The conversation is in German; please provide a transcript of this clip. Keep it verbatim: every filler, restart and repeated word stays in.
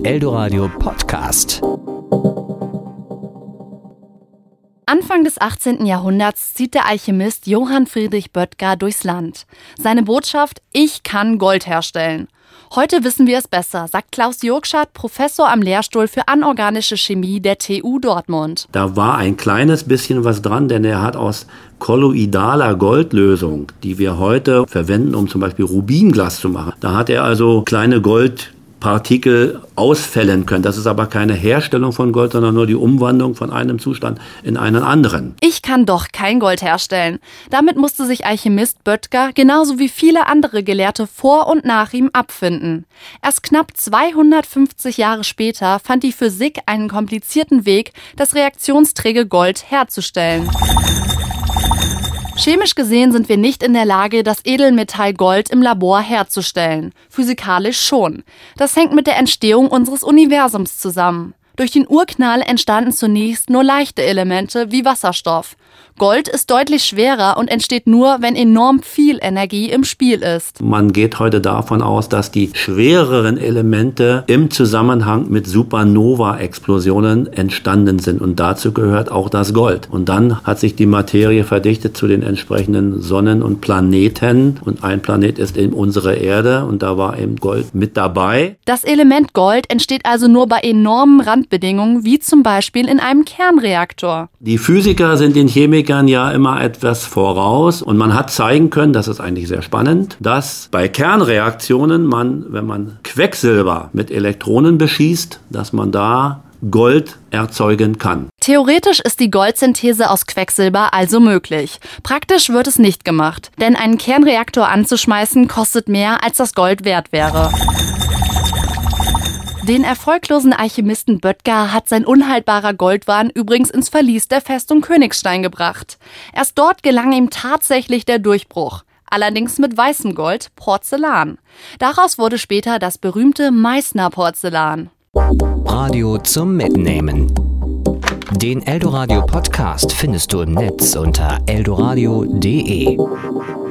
Eldoradio Podcast. Anfang des achtzehnten Jahrhunderts zieht der Alchemist Johann Friedrich Böttger durchs Land. Seine Botschaft: Ich kann Gold herstellen. Heute wissen wir es besser, sagt Klaus Jurgschat, Professor am Lehrstuhl für anorganische Chemie der T U Dortmund. Da war ein kleines bisschen was dran, denn er hat aus kolloidaler Goldlösung, die wir heute verwenden, um zum Beispiel Rubinglas zu machen, da hat er also kleine Goldpartikel ausfällen können. Das ist aber keine Herstellung von Gold, sondern nur die Umwandlung von einem Zustand in einen anderen. Ich kann doch kein Gold herstellen. Damit musste sich Alchemist Böttger genauso wie viele andere Gelehrte vor und nach ihm abfinden. Erst knapp zweihundertfünfzig Jahre später fand die Physik einen komplizierten Weg, das reaktionsträge Gold herzustellen. Chemisch gesehen sind wir nicht in der Lage, das Edelmetall Gold im Labor herzustellen. Physikalisch schon. Das hängt mit der Entstehung unseres Universums zusammen. Durch den Urknall entstanden zunächst nur leichte Elemente wie Wasserstoff. Gold ist deutlich schwerer und entsteht nur, wenn enorm viel Energie im Spiel ist. Man geht heute davon aus, dass die schwereren Elemente im Zusammenhang mit Supernova-Explosionen entstanden sind. Und dazu gehört auch das Gold. Und dann hat sich die Materie verdichtet zu den entsprechenden Sonnen und Planeten. Und ein Planet ist eben unsere Erde. Und da war eben Gold mit dabei. Das Element Gold entsteht also nur bei enormen Randbedingungen, wie zum Beispiel in einem Kernreaktor. Die Physiker sind den Chemikern ja immer etwas voraus und man hat zeigen können, das ist eigentlich sehr spannend, dass bei Kernreaktionen man, wenn man Quecksilber mit Elektronen beschießt, dass man da Gold erzeugen kann. Theoretisch ist die Goldsynthese aus Quecksilber also möglich. Praktisch wird es nicht gemacht, denn einen Kernreaktor anzuschmeißen kostet mehr, als das Gold wert wäre. Den erfolglosen Alchemisten Böttger hat sein unhaltbarer Goldwahn übrigens ins Verlies der Festung Königstein gebracht. Erst dort gelang ihm tatsächlich der Durchbruch. Allerdings mit weißem Gold, Porzellan. Daraus wurde später das berühmte Meißner Porzellan. Radio zum Mitnehmen. Den Eldoradio Podcast findest du im Netz unter eldoradio punkt de.